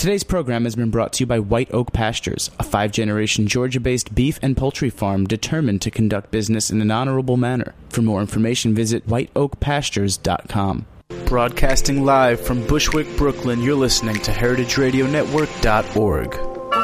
Today's program has been brought to you by White Oak Pastures, a 5-generation Georgia-based beef and poultry farm determined to conduct business in an honorable manner. For more information, visit whiteoakpastures.com. Broadcasting live from Bushwick, Brooklyn, you're listening to heritageradionetwork.org.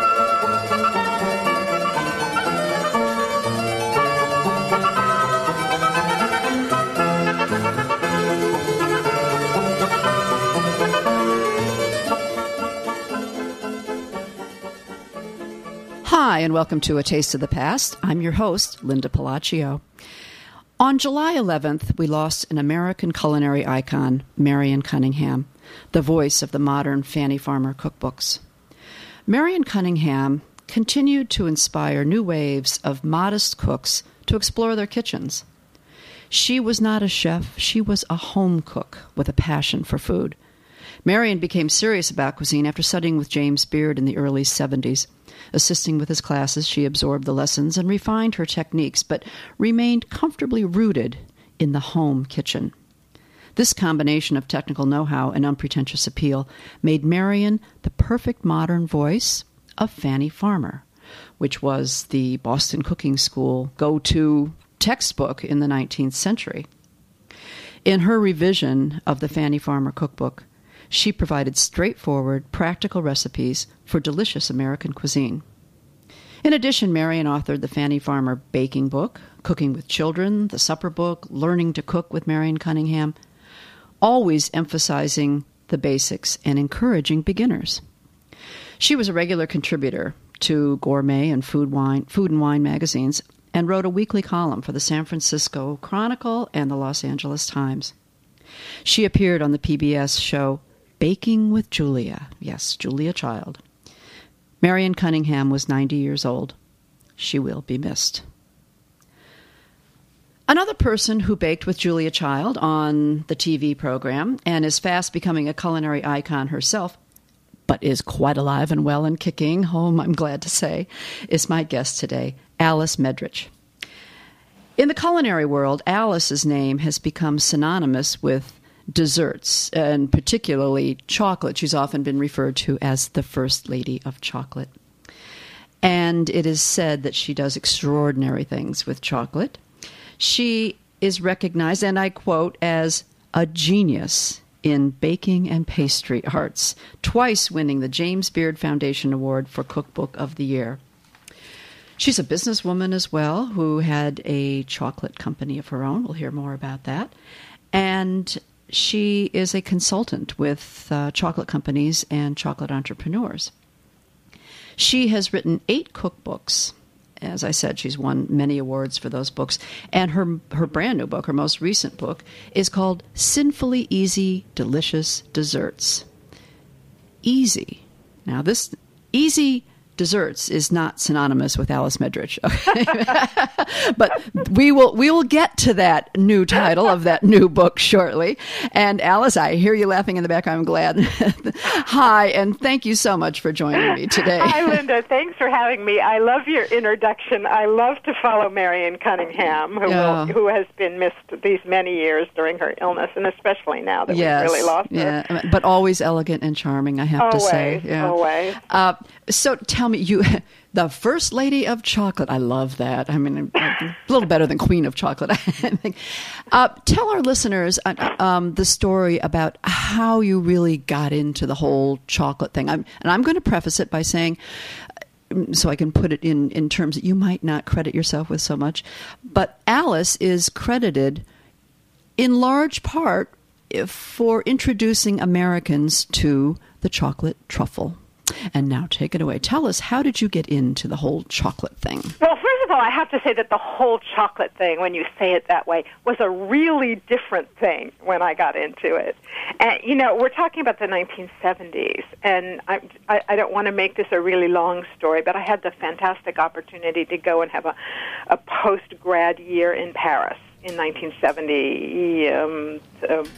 Hi, and welcome to A Taste of the Past. I'm your host, Linda Palaccio. On July 11th, we lost an American culinary icon, Marion Cunningham, the voice of the modern Fannie Farmer cookbooks. Marion Cunningham continued to inspire new waves of modest cooks to explore their kitchens. She was not a chef, she was a home cook with a passion for food. Marion became serious about cuisine after studying with James Beard in the early 70s. Assisting with his classes, she absorbed the lessons and refined her techniques, but remained comfortably rooted in the home kitchen. This combination of technical know-how and unpretentious appeal made Marion the perfect modern voice of Fannie Farmer, which was the Boston Cooking School go-to textbook in the 19th century. In her revision of the Fannie Farmer cookbook, she provided straightforward, practical recipes for delicious American cuisine. In addition, Marion authored the Fannie Farmer baking book, Cooking with Children, the supper book, Learning to Cook with Marion Cunningham, always emphasizing the basics and encouraging beginners. She was a regular contributor to gourmet and food and wine magazines and wrote a weekly column for the San Francisco Chronicle and the Los Angeles Times. She appeared on the PBS show Baking with Julia. Yes, Julia Child. Marion Cunningham was 90 years old. She will be missed. Another person who baked with Julia Child on the TV program and is fast becoming a culinary icon herself, but is quite alive and well and kicking home, I'm glad to say, is my guest today, Alice Medrich. In the culinary world, Alice's name has become synonymous with desserts, and particularly chocolate. She's often been referred to as the First Lady of Chocolate. And it is said that she does extraordinary things with chocolate. She is recognized, and I quote, as a genius in baking and pastry arts, twice winning the James Beard Foundation Award for Cookbook of the Year. She's a businesswoman as well who had a chocolate company of her own. We'll hear more about that. And she is a consultant with chocolate companies and chocolate entrepreneurs. She has written 8 cookbooks. As I said, she's won many awards for those books. And her brand new book, her most recent book, is called Sinfully Easy, Delicious Desserts. Easy. Now, this easy desserts is not synonymous with Alice Medrich. Okay? But we will get to that new title of that new book shortly. And Alice, I hear you laughing in the back. I'm glad. Hi, and thank you so much for joining me today. Hi, Linda. Thanks for having me. I love your introduction. I love to follow Marion Cunningham, who has been missed these many years during her illness, and especially now that we've really lost her. Yeah, but always elegant and charming, I have to say. Yeah. Always. So tell me, you, the First Lady of Chocolate, I love that. I mean, a little better than Queen of Chocolate, I think. Tell our listeners the story about how you really got into the whole chocolate thing. And I'm going to preface it by saying, so I can put it in terms that you might not credit yourself with so much, but Alice is credited in large part for introducing Americans to the chocolate truffle. And now take it away. Tell us, how did you get into the whole chocolate thing? Well, first of all, I have to say that the whole chocolate thing, when you say it that way, was a really different thing when I got into it. And, you know, we're talking about the 1970s, and I don't want to make this a really long story, but I had the fantastic opportunity to go and have a post-grad year in Paris in 1970,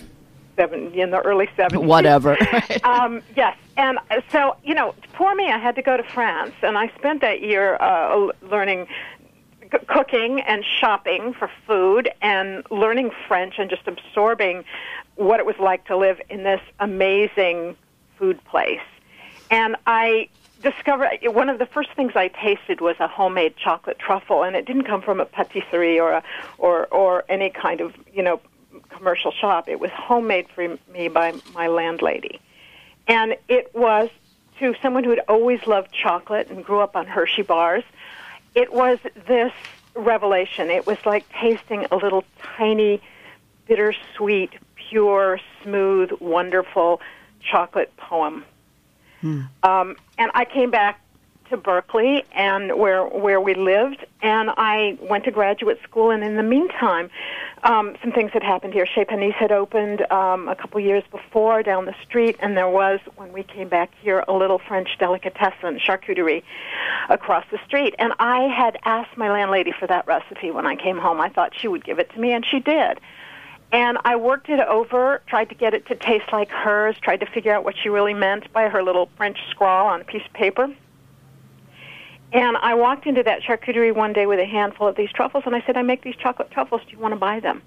in the early 70s. Whatever. Yes. And so, you know, for me, I had to go to France, and I spent that year learning cooking and shopping for food and learning French and just absorbing what it was like to live in this amazing food place. And I discovered one of the first things I tasted was a homemade chocolate truffle, and it didn't come from a patisserie or any kind of, commercial shop. It was homemade for me by my landlady. And it was, to someone who had always loved chocolate and grew up on Hershey bars, it was this revelation. It was like tasting a little tiny, bittersweet, pure, smooth, wonderful chocolate poem. And I came back to Berkeley, and where we lived, and I went to graduate school. And in the meantime, some things had happened here. Chez Panisse had opened a couple years before down the street, and there was, when we came back here, a little French delicatessen, charcuterie, across the street. And I had asked my landlady for that recipe when I came home. I thought she would give it to me, and she did. And I worked it over, tried to get it to taste like hers, tried to figure out what she really meant by her little French scrawl on a piece of paper. And I walked into that charcuterie one day with a handful of these truffles, and I said, I make these chocolate truffles. Do you want to buy them?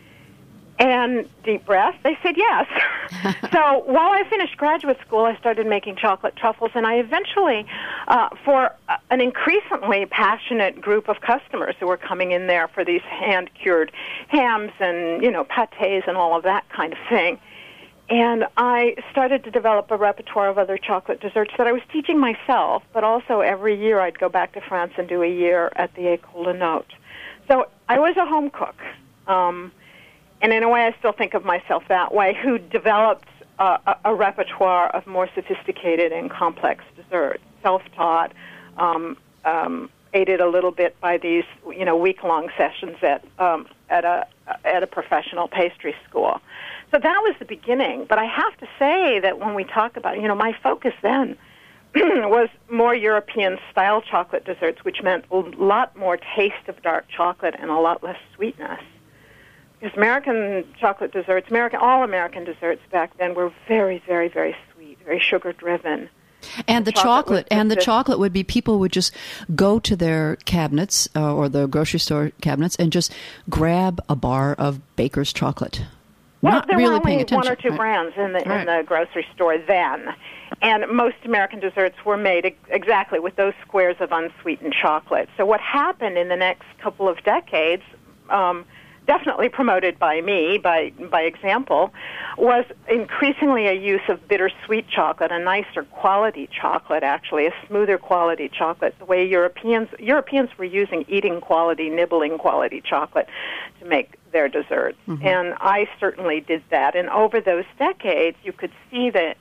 And deep breath, they said yes. So while I finished graduate school, I started making chocolate truffles, and I eventually, for an increasingly passionate group of customers who were coming in there for these hand-cured hams and, pâtés and all of that kind of thing, and I started to develop a repertoire of other chocolate desserts that I was teaching myself, but also every year I'd go back to France and do a year at the École de Notes. So I was a home cook, and in a way I still think of myself that way, who developed a repertoire of more sophisticated and complex desserts, self-taught, aided a little bit by these, week-long sessions at a professional pastry school. So that was the beginning. But I have to say that when we talk about, my focus then was more European-style chocolate desserts, which meant a lot more taste of dark chocolate and a lot less sweetness. Because American chocolate desserts, all American desserts back then were very, very, very sweet, very sugar-driven. And the chocolate would be, people would just go to their cabinets or the grocery store cabinets and just grab a bar of Baker's chocolate. Well, there really were only attention. one or two brands in the grocery store then, and most American desserts were made exactly with those squares of unsweetened chocolate. So what happened in the next couple of decades, definitely promoted by me, by example, was increasingly a use of bittersweet chocolate, a nicer quality chocolate, actually, a smoother quality chocolate, the way Europeans were using eating quality, nibbling quality chocolate to make their desserts. Mm-hmm. And I certainly did that. And over those decades, you could see the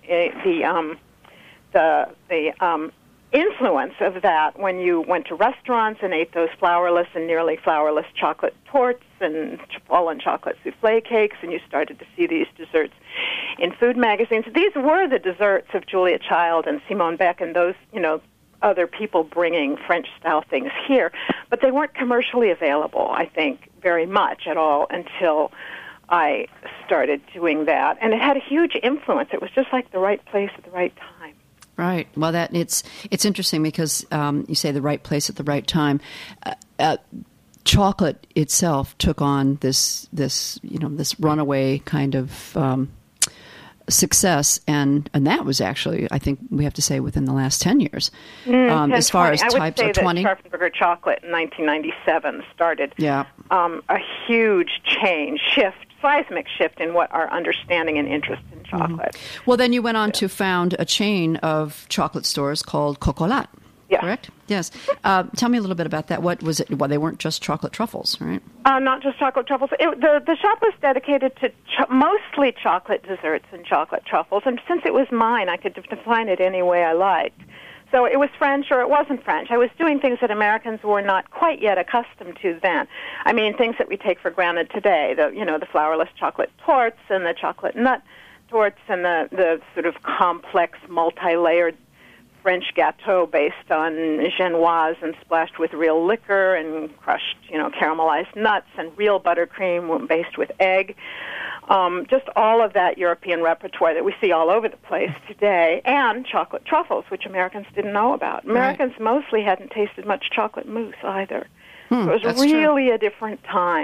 influence of that when you went to restaurants and ate those flourless and nearly flourless chocolate torts and fallen chocolate souffle cakes, and you started to see these desserts in food magazines. These were the desserts of Julia Child and Simone Beck and those, other people bringing French-style things here, but they weren't commercially available, I think, very much at all until I started doing that. And it had a huge influence. It was just like the right place at the right time. Right. Well, it's interesting because you say the right place at the right time. Chocolate itself took on this runaway kind of success, and that was actually, I think we have to say, within the last 10 years. As far as types, or 20. I would say that Scharfenberger chocolate in 1997 started a huge seismic shift in what our understanding and interest in chocolate. Mm-hmm. Well, then you went on to found a chain of chocolate stores called Cocolat. Yes. Correct? Yes. Tell me a little bit about that. What was it? Well, they weren't just chocolate truffles, right? Not just chocolate truffles. The shop was dedicated to mostly chocolate desserts and chocolate truffles, and since it was mine, I could define it any way I liked. So it was French or it wasn't French. I was doing things that Americans were not quite yet accustomed to then. I mean, things that we take for granted today, the flourless chocolate torts and the chocolate nut torts and the sort of complex, multi-layered French gâteau based on genoise and splashed with real liquor and crushed, caramelized nuts and real buttercream based with egg. Just all of that European repertoire that we see all over the place today, and chocolate truffles, which Americans didn't know about. Americans mostly hadn't tasted much chocolate mousse either. So it was really a different time.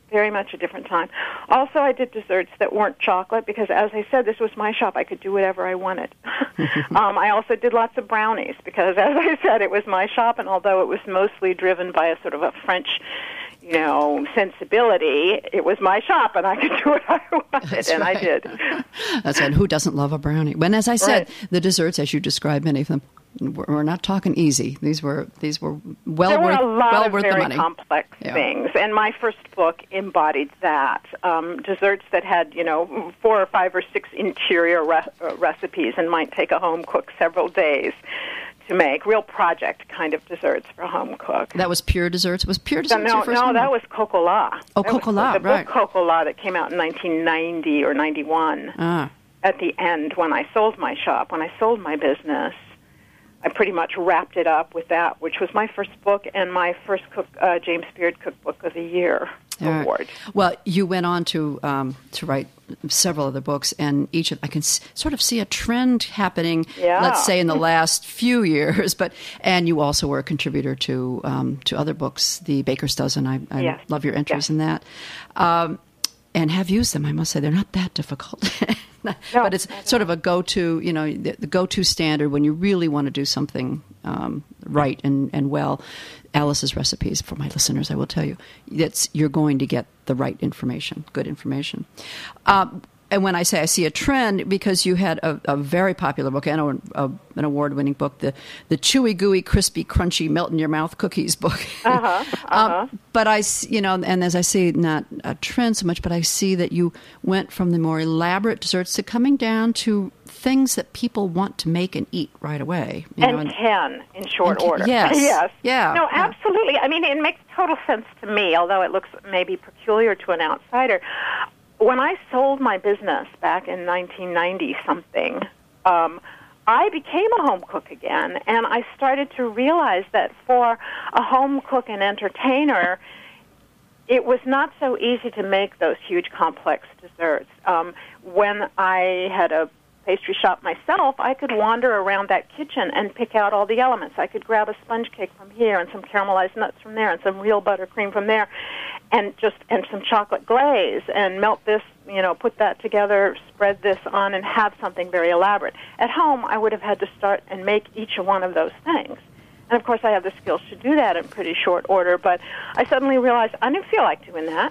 very much a different time. Also, I did desserts that weren't chocolate because, as I said, this was my shop. I could do whatever I wanted. I also did lots of brownies because, as I said, it was my shop, and although it was mostly driven by a sort of a French, sensibility, it was my shop, and I could do what I wanted, That's and right. I did. That's right. Who doesn't love a brownie? When, as I said, the desserts, as you described, many of them, we're not talking easy. These were well there were worth, a lot well of worth very the money. complex things, and my first book embodied that. Desserts that had 4 or 5 or 6 interior recipes and might take a home cook several days to make. Real project kind of desserts for a home cook. That was Pure Desserts. Was Pure Desserts your first No, one? that was Cocola. Oh, Cocola, the right. book Cocola that came out in 1990 or 91. Ah. At the end, when I sold my shop, when I sold my business, I pretty much wrapped it up with that, which was my first book and my first James Beard Cookbook of the Year award. Well, you went on to write several other books, and each of I can sort of see a trend happening. Yeah. Let's say in the last few years, and you also were a contributor to other books, The Baker's Dozen. I Yes. love your entries Yes. in that, and have used them. I must say they're not that difficult. No, but it's sort of a go-to, the go-to standard when you really want to do something right and well. Alice's recipes, for my listeners, I will tell you, you're going to get the right information, good information. And when I say I see a trend, because you had a very popular book and an award-winning book, the Chewy, Gooey, Crispy, Crunchy, Melt-in-Your-Mouth Cookies book. But and as I see, not a trend so much, but I see that you went from the more elaborate desserts to coming down to things that people want to make and eat right away. Can in short order. Yes. Yes. Yeah. No, absolutely. I mean, it makes total sense to me, although it looks maybe peculiar to an outsider. When I sold my business back in 1990-something, I became a home cook again, and I started to realize that for a home cook and entertainer, it was not so easy to make those huge, complex desserts. When I had a pastry shop myself, I could wander around that kitchen and pick out all the elements. I could grab a sponge cake from here and some caramelized nuts from there and some real buttercream from there and some chocolate glaze and melt this, put that together, spread this on, and have something very elaborate. At home, I would have had to start and make each one of those things. And, of course, I have the skills to do that in pretty short order, but I suddenly realized I didn't feel like doing that.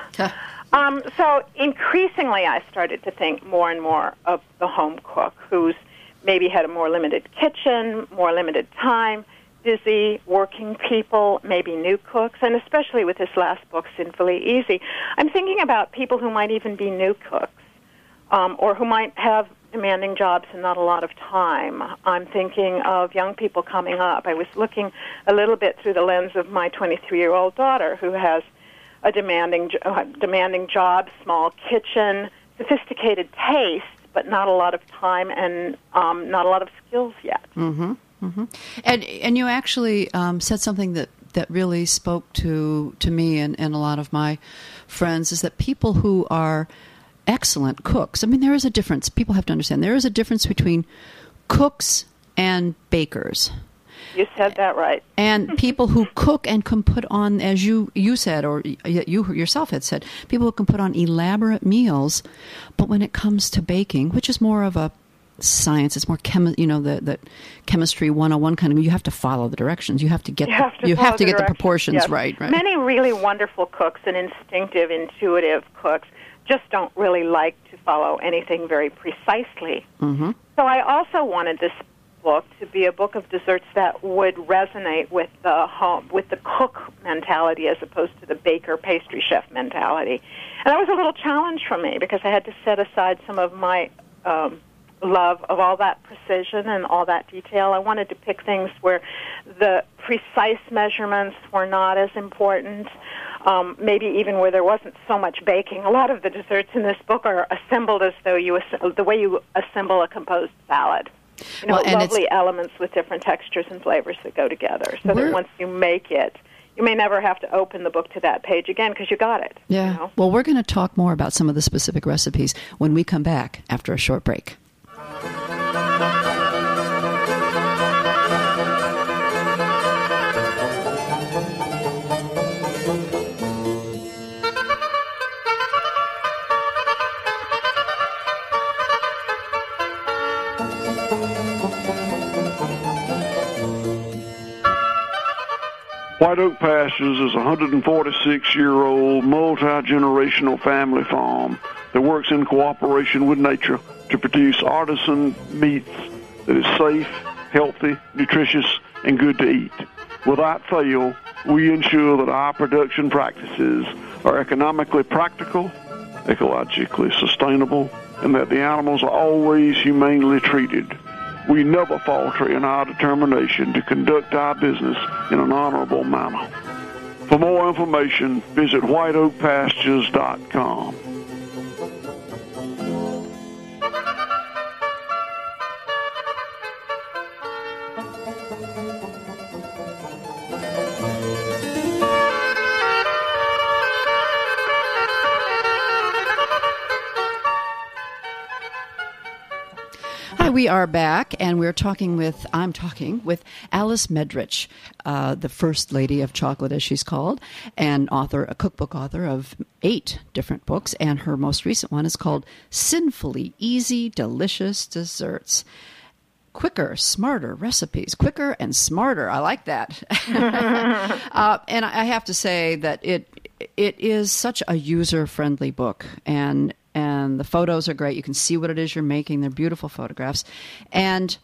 So increasingly I started to think more and more of the home cook who's maybe had a more limited kitchen, more limited time, busy, working people, maybe new cooks, and especially with this last book, Sinfully Easy. I'm thinking about people who might even be new cooks or who might have demanding jobs and not a lot of time. I'm thinking of young people coming up. I was looking a little bit through the lens of my 23-year-old daughter who has a demanding job, small kitchen, sophisticated taste, but not a lot of time and not a lot of skills yet. Mm-hmm. Mm-hmm. And you actually said something that really spoke to me and a lot of my friends, is that people who are excellent cooks, I mean, there is a difference. People have to understand there is a difference between cooks and bakers. You said that right. And people who cook and can put on, as you said, or you yourself had said, people who can put on elaborate meals, but when it comes to baking, which is more of a science, it's more the chemistry 101 kind of, you have to follow the directions. You have to get the proportions yes. right. Many really wonderful cooks and instinctive, intuitive cooks just don't really like to follow anything very precisely. Mm-hmm. So I also wanted this book to be a book of desserts that would resonate with the cook mentality as opposed to the baker pastry chef mentality. And that was a little challenge for me because I had to set aside some of my love of all that precision and all that detail. I wanted to pick things where the precise measurements were not as important, maybe even where there wasn't so much baking. A lot of the desserts in this book are assembled as though the way you assemble a composed salad. Lovely elements with different textures and flavors that go together, so that once you make it, you may never have to open the book to that page again because you got it. Yeah. Well, we're going to talk more about some of the specific recipes when we come back after a short break. White Oak Pastures is a 146-year-old multi-generational family farm that works in cooperation with nature to produce artisan meats that is safe, healthy, nutritious, and good to eat. Without fail, we ensure that our production practices are economically practical, ecologically sustainable, and that the animals are always humanely treated. We never falter in our determination to conduct our business in an honorable manner. For more information, visit whiteoakpastures.com. We are back, and I'm talking with Alice Medrich, the First Lady of Chocolate, as she's called, and a cookbook author of 8 different books, and her most recent one is called Sinfully Easy, Delicious Desserts. Quicker, smarter recipes. Quicker and smarter. I like that. And I have to say that it is such a user-friendly book, and the photos are great. You can see what it is you're making. They're beautiful photographs. And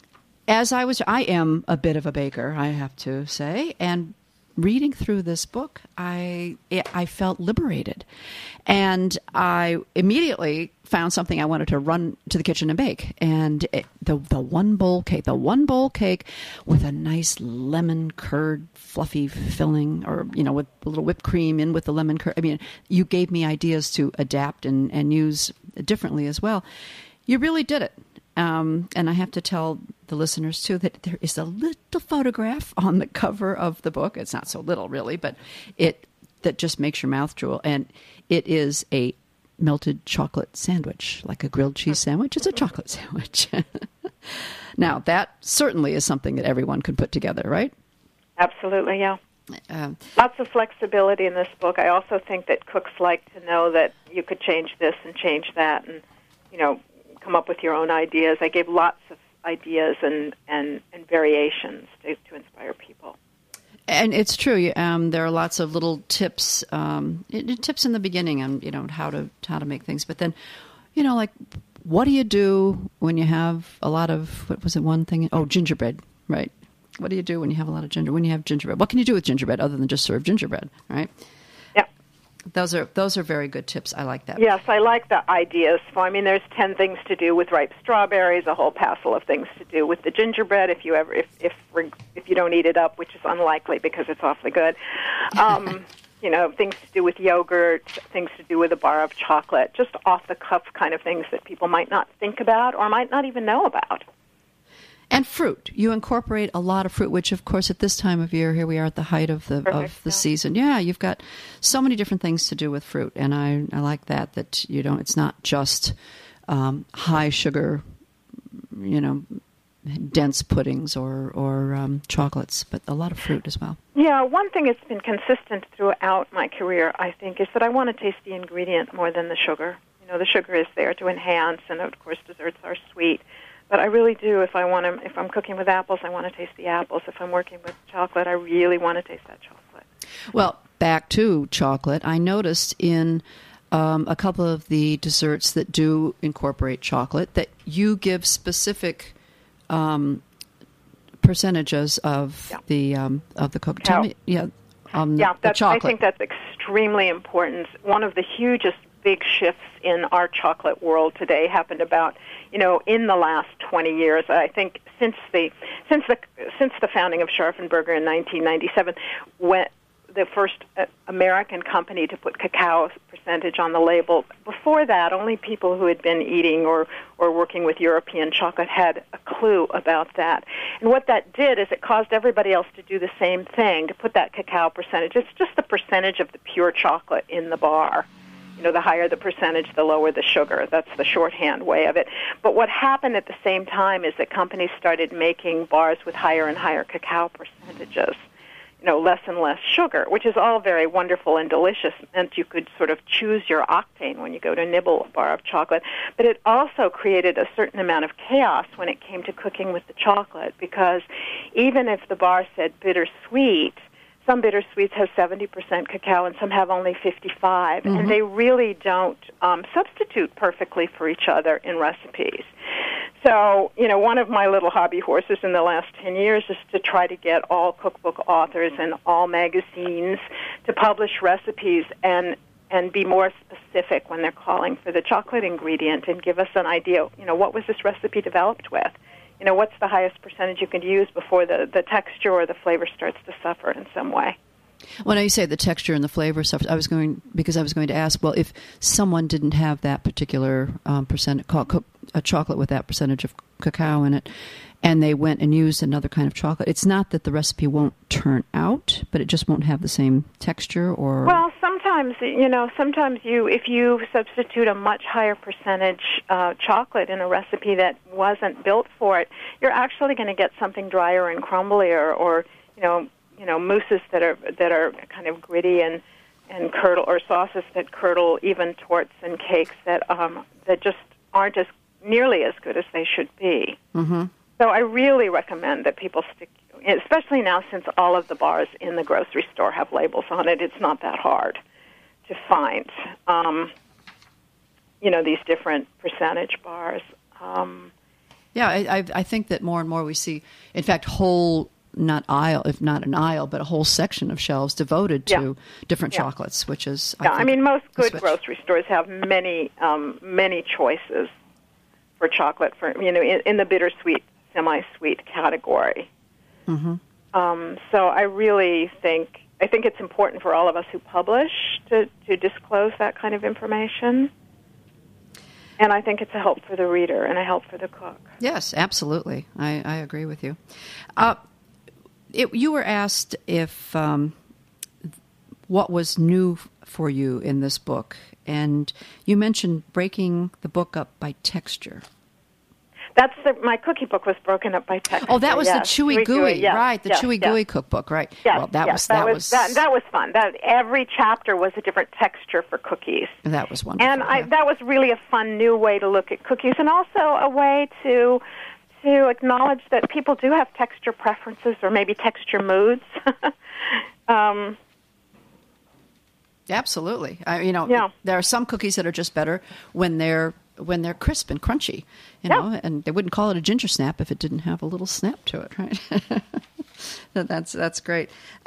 I am a bit of a baker, I have to say, and reading through this book, I felt liberated. And I immediately found something I wanted to run to the kitchen and bake. And the one bowl cake with a nice lemon curd fluffy filling, or, with a little whipped cream in with the lemon curd. I mean, you gave me ideas to adapt and use differently as well. You really did it. And I have to tell the listeners, too, that there is a little photograph on the cover of the book. It's not so little, really, but that just makes your mouth drool. And it is a melted chocolate sandwich, like a grilled cheese sandwich. It's a chocolate sandwich. Now, that certainly is something that everyone can put together, right? Absolutely, yeah. Lots of flexibility in this book. I also think that cooks like to know that you could change this and change that and, come up with your own ideas. I gave lots of ideas and variations to inspire people. And it's true. There are lots of little tips, tips in the beginning on how to make things. But then, like, what do you do when you have a lot of, what was it, one thing? Oh, gingerbread, right? What do you do when you have a lot of gingerbread? What can you do with gingerbread other than just serve gingerbread, right? Yeah. Those are very good tips. I like that. Yes, I like the ideas. There's 10 things to do with ripe strawberries, a whole passel of things to do with the gingerbread if you don't eat it up, which is unlikely because it's awfully good. Things to do with yogurt, things to do with a bar of chocolate, just off-the-cuff kind of things that people might not think about or might not even know about. And fruit. You incorporate a lot of fruit, which, of course, at this time of year, here we are at the height of the season. Yeah, you've got so many different things to do with fruit, and I like that it's not just high sugar, dense puddings or chocolates, but a lot of fruit as well. Yeah, one thing that's been consistent throughout my career, I think, is that I want to taste the ingredient more than the sugar. The sugar is there to enhance, and of course, desserts are sweet. But I really do, if I'm cooking with apples, I want to taste the apples. If I'm working with chocolate, I really want to taste that chocolate. Well, back to chocolate, I noticed in a couple of the desserts that do incorporate chocolate that you give specific percentages of the cocoa. Tell me, the chocolate. I think that's extremely important. One of the hugest big shifts in our chocolate world today happened about, in the last 20 years. I think since the founding of Scharfenberger in 1997, when the first American company to put cacao percentage on the label. Before that, only people who had been eating or working with European chocolate had a clue about that. And what that did is it caused everybody else to do the same thing, to put that cacao percentage. It's just the percentage of the pure chocolate in the bar. The higher the percentage, the lower the sugar. That's the shorthand way of it. But what happened at the same time is that companies started making bars with higher and higher cacao percentages. less and less sugar, which is all very wonderful and delicious, and you could sort of choose your octane when you go to nibble a bar of chocolate. But it also created a certain amount of chaos when it came to cooking with the chocolate, because even if the bar said bittersweet, some bittersweets have 70% cacao and some have only 55, and they really don't substitute perfectly for each other in recipes. So, one of my little hobby horses in the last 10 years is to try to get all cookbook authors and all magazines to publish recipes and be more specific when they're calling for the chocolate ingredient and give us an idea, what was this recipe developed with? What's the highest percentage you can use before the texture or the flavor starts to suffer in some way? When you say the texture and the flavor stuff, I was going to ask, well, if someone didn't have that particular a chocolate with that percentage of cacao in it, and they went and used another kind of chocolate, it's not that the recipe won't turn out, but it just won't have the same texture, or... Well, sometimes if you substitute a much higher percentage chocolate in a recipe that wasn't built for it, you're actually going to get something drier and crumblier, or, mousses that are kind of gritty and curdle, or sauces that curdle, even torts and cakes that just aren't as nearly as good as they should be. Mm-hmm. So I really recommend that people stick, especially now since all of the bars in the grocery store have labels on it. It's not that hard to find, these different percentage bars. I think that more and more we see, in fact, not an aisle, but a whole section of shelves devoted to different chocolates, which is... most good grocery stores have many choices for chocolate, in the bittersweet, semi-sweet category. Mm-hmm. So I really think it's important for all of us who publish to disclose that kind of information. And I think it's a help for the reader and a help for the cook. Yes, absolutely. I agree with you. You were asked if what was new for you in this book, and you mentioned breaking the book up by texture. That's my cookie book was broken up by texture. Oh, that was the Chewy Gooey, right? The Chewy Gooey cookbook, right? Yes, well, that was fun. That every chapter was a different texture for cookies. That was wonderful. And that was really a fun new way to look at cookies, and also a way to acknowledge that people do have texture preferences or maybe texture moods. Absolutely. There are some cookies that are just better when they're crisp and crunchy, and they wouldn't call it a ginger snap if it didn't have a little snap to it, right? That's great.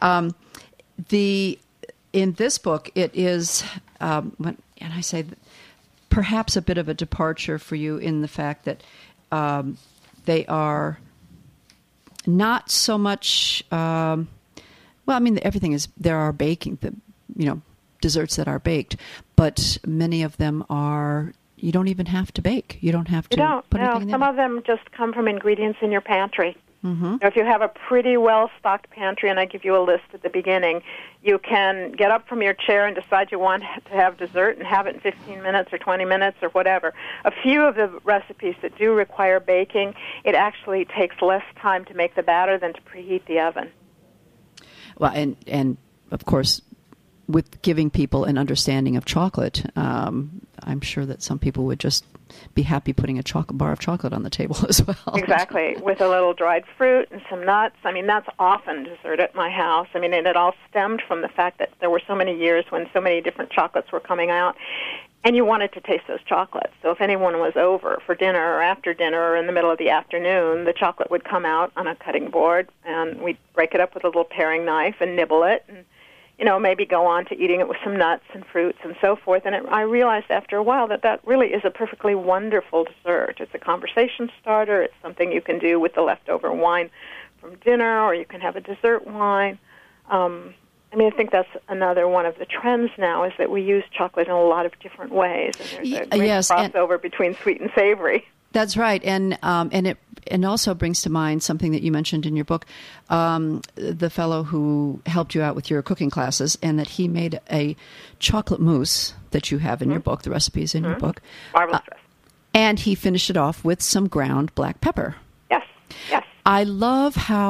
In this book, it is, and I say perhaps a bit of a departure for you in the fact that they are not so much. Everything is. There are baking, desserts that are baked, but many of them are. You don't even have to bake. You don't have to put anything in there. Some of them just come from ingredients in your pantry. Mm-hmm. If you have a pretty well-stocked pantry, and I give you a list at the beginning, you can get up from your chair and decide you want to have dessert and have it in 15 minutes or 20 minutes or whatever. A few of the recipes that do require baking, it actually takes less time to make the batter than to preheat the oven. Well, and of course, with giving people an understanding of chocolate, I'm sure that some people would just be happy putting a bar of chocolate on the table as well. Exactly, with a little dried fruit and some nuts. That's often dessert at my house. And it all stemmed from the fact that there were so many years when so many different chocolates were coming out, and you wanted to taste those chocolates. So if anyone was over for dinner or after dinner or in the middle of the afternoon, the chocolate would come out on a cutting board, and we'd break it up with a little paring knife and nibble it, and maybe go on to eating it with some nuts and fruits and so forth. And I realized after a while that really is a perfectly wonderful dessert. It's a conversation starter. It's something you can do with the leftover wine from dinner, or you can have a dessert wine. I think that's another one of the trends now, is that we use chocolate in a lot of different ways. And there's a great crossover between sweet and savory. That's right, and it also brings to mind something that you mentioned in your book, the fellow who helped you out with your cooking classes, and that he made a chocolate mousse that you have in your book. The recipe is in your book. Marvelous recipe. And he finished it off with some ground black pepper. Yes. I love how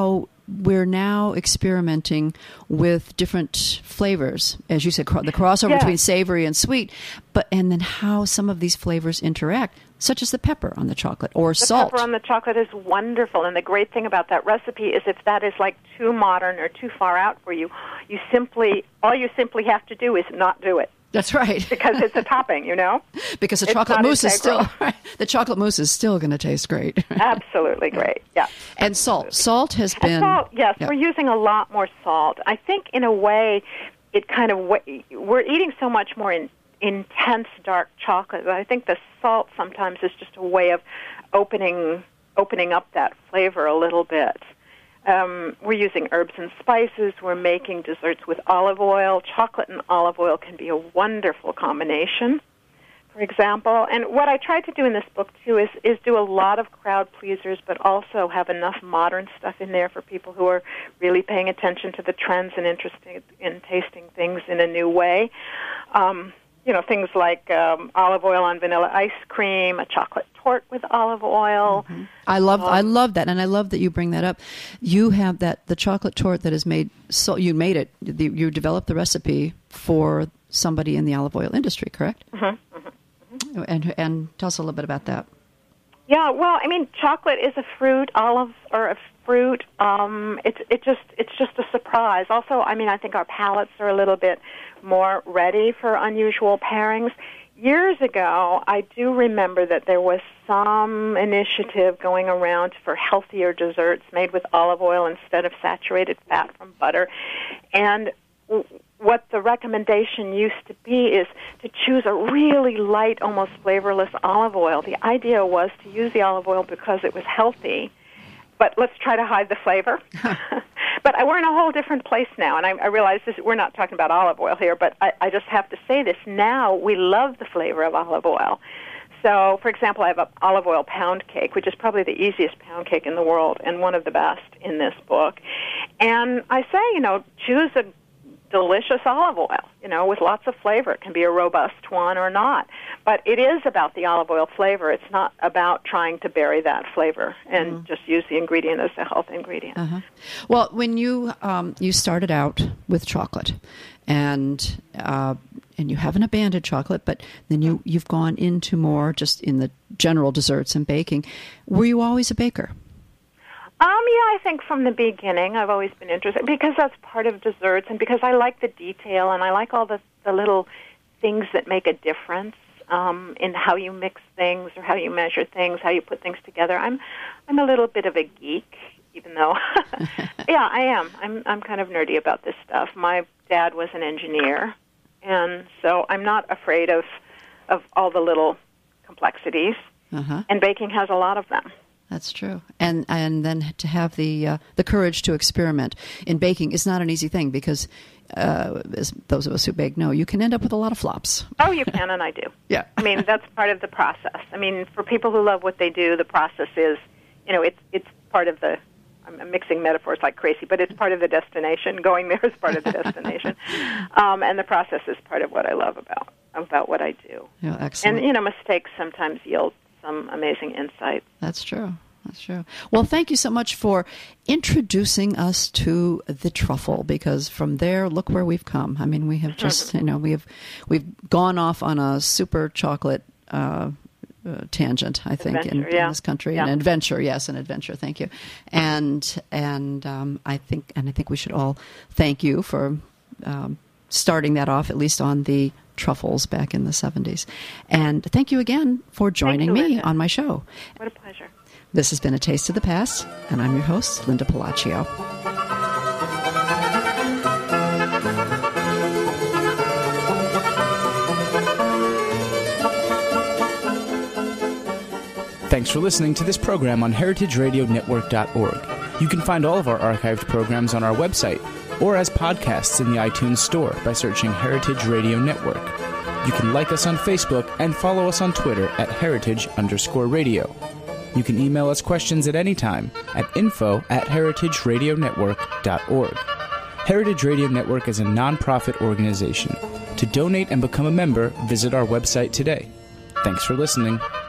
we're now experimenting with different flavors, as you said, the crossover between savory and sweet, and then how some of these flavors interact, such as the pepper on the chocolate or salt. The pepper on the chocolate is wonderful, and the great thing about that recipe is if that is like too modern or too far out for you, all you simply have to do is not do it. That's right. Because it's a topping, Because the chocolate mousse is still going to taste great. Absolutely great. Yeah. And salt. Salt has been. Salt, yes, we're using a lot more salt. I think in a way, we're eating so much more intense dark chocolate. I think the salt sometimes is just a way of opening up that flavor a little bit. We're using herbs and spices. We're making desserts with olive oil. Chocolate and olive oil can be a wonderful combination, for example. And what I tried to do in this book, too, is do a lot of crowd pleasers, but also have enough modern stuff in there for people who are really paying attention to the trends and interested in tasting things in a new way. Things like olive oil on vanilla ice cream, a chocolate torte with olive oil. Mm-hmm. I love that, and I love that you bring that up. You have the chocolate torte that is made. So you made it. You developed the recipe for somebody in the olive oil industry, correct? Mm-hmm. Mm-hmm. And tell us a little bit about that. Yeah, well, I mean, chocolate is a fruit. Olives are a fruit. It's just a surprise. Also, I mean, I think our palates are a little bit more ready for unusual pairings. Years ago, I do remember that there was some initiative going around for healthier desserts made with olive oil instead of saturated fat from butter. And what the recommendation used to be is to choose a really light, almost flavorless olive oil. The idea was to use the olive oil because it was healthy, but let's try to hide the flavor. But we're in a whole different place now, and I realize we're not talking about olive oil here, but I just have to say this. Now we love the flavor of olive oil. So, for example, I have an olive oil pound cake, which is probably the easiest pound cake in the world and one of the best in this book. And I say, choose a delicious olive oil, with lots of flavor. It can be a robust one or not. But it is about the olive oil flavor. It's not about trying to bury that flavor and just use the ingredient as a health ingredient. Uh-huh. Well, when you started out with chocolate, and you haven't abandoned chocolate, but then you've gone into more just in the general desserts and baking. Were you always a baker? I think from the beginning I've always been interested because that's part of desserts and because I like the detail and I like all the little things that make a difference in how you mix things or how you measure things, how you put things together. I'm a little bit of a geek, even though, yeah, I am. I'm kind of nerdy about this stuff. My dad was an engineer, and so I'm not afraid of all the little complexities, and baking has a lot of them. That's true. And then to have the courage to experiment in baking is not an easy thing because, as those of us who bake know, you can end up with a lot of flops. Oh, you can, and I do. Yeah. I mean, that's part of the process. I mean, for people who love what they do, the process is, it's part of the, I'm mixing metaphors like crazy, but it's part of the destination. Going there is part of the destination. And the process is part of what I love about what I do. Yeah, excellent. And, mistakes sometimes yield some amazing insight. That's true. That's true. Well, thank you so much for introducing us to the truffle, because from there, look where we've come. I mean, we have just, we've gone off on a super chocolate tangent, I think, in this country. Yeah. An adventure, yes, an adventure. Thank you. And I think we should all thank you for starting that off, at least on the truffles back in the 70s. And thank you again for joining me on my show. What a pleasure. This has been A Taste of the Past, and I'm your host, Linda Palacio. Thanks for listening to this program on heritageradionetwork.org. You can find all of our archived programs on our website or as podcasts in the iTunes Store by searching Heritage Radio Network. You can like us on Facebook and follow us on Twitter at @heritage_radio. You can email us questions at any time at info@heritageradionetwork.org. Heritage Radio Network is a nonprofit organization. To donate and become a member, visit our website today. Thanks for listening.